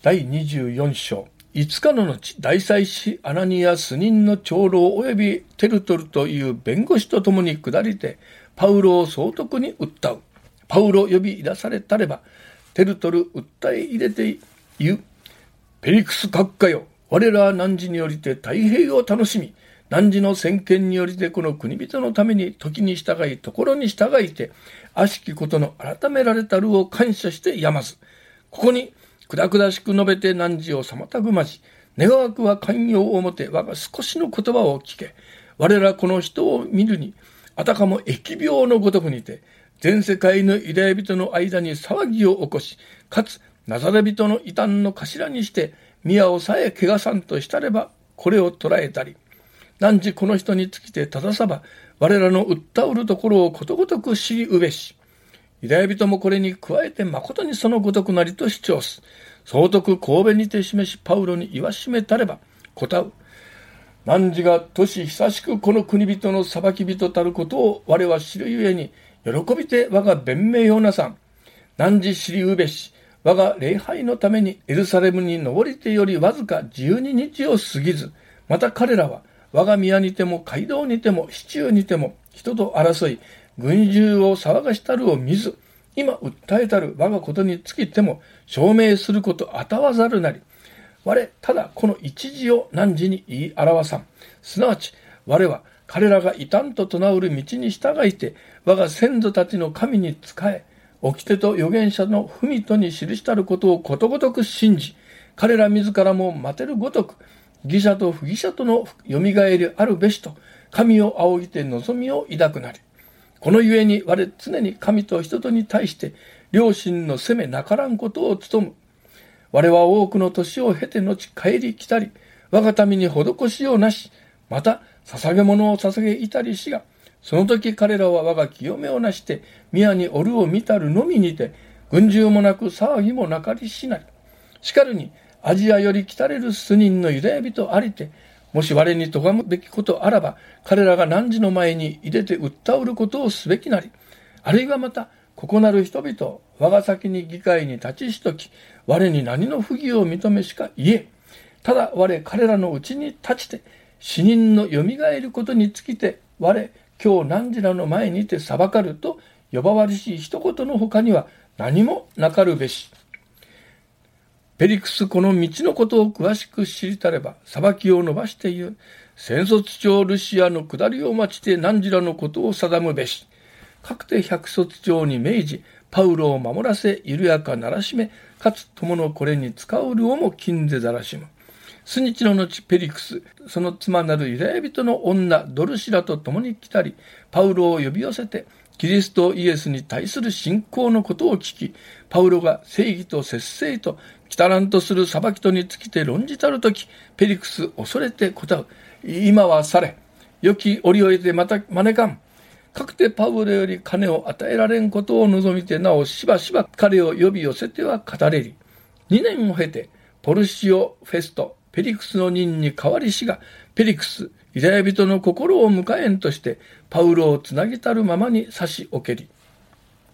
第24章。5日の後、大祭司アナニアス人の長老及びテルトルという弁護士と共に下りて、パウロを総督に訴う。パウロ呼び出されたれば、テルトル訴え入れて言う。ペリクス閣下よ、我らは汝によりて太平を楽しみ、汝の先見によりてこの国人のために時に従い、ところに従いて、悪しきことの改められたるを感謝してやまず。ここに、くしく述べて汝を妨ぐまじ、願わくは寛容をもて我が少しの言葉を聞け。我らこの人を見るに、あたかも疫病のごとくにて、全世界のユダヤ人の間に騒ぎを起こし、かつナザレ人の異端の頭にして、宮をさえ汚さんとしたれば、これを捉えたり、汝この人につきて正さば、我らの訴うるところをことごとく知りうべし。ユダヤ人もこれに加えて誠にそのごとくなりと主張す。総督神戸にて示しパウロに言わしめたれば、答う。汝が年久しくこの国人の裁き人たることを我は知るゆえに、喜びて我が弁明をなさん。汝知りうべし、我が礼拝のためにエルサレムに登りてよりわずか12日を過ぎず、また彼らは我が宮にても街道にても市中にても人と争い、群衆を騒がしたるを見ず、今訴えたる我がことにつきても証明することあたわざるなり、我ただこの一時を汝に言い表さん。すなわち我は彼らが異端と唱うる道に従いて、我が先祖たちの神に仕え、掟と預言者の文とに記したることをことごとく信じ、彼ら自らも待てるごとく、義者と不義者とのよみがえりあるべしと、神を仰ぎて望みを抱くなり。このゆえに我常に神と人とに対して良心の責めなからんことを努む。我は多くの年を経て後帰り来たり、我が民に施しをなし、また捧げ物を捧げいたりしが、その時彼らは我が清めをなして、宮におるを見たるのみにて、群衆もなく騒ぎもなかりしなり。しかるに、アジアより来たれる数人のユダヤ人ありて、もし我に咎むべきことあらば、彼らが汝の前に入れて訴うることをすべきなり。あるいはまた、ここなる人々、我が先に議会に立ちしとき、我に何の不義を認めしか言え。ただ我彼らのうちに立ちて、死人のよみがえることにつきて、我、今日汝らの前にて裁かると、呼ばわりし一言の他には何もなかるべし。ペリクスこの道のことを詳しく知りたれば、裁きを伸ばして言う。戦卒長ルシアの下りを待ちて汝らのことを定むべし。かくて百卒長に命じ、パウロを守らせ、緩やかならしめ、かつ友のこれに使うるをも禁ぜざらしむ。数日の後ペリクス、その妻なるユダヤ人の女ドルシラと共に来たり、パウロを呼び寄せて、キリストイエスに対する信仰のことを聞き、パウロが正義と節制と汚らんとする裁きとにつきて論じたるとき、ペリクス恐れて答う。今はされ、良き折を得てまた招かん。かくてパウロより金を与えられんことを望みて、なおしばしば彼を呼び寄せては語れり。2年を経て、ポルシオ・フェスト、ペリクスの任に代わりしが、ペリクス、ユダヤ人の心を迎えんとして、パウロをつなぎたるままに差し置けり。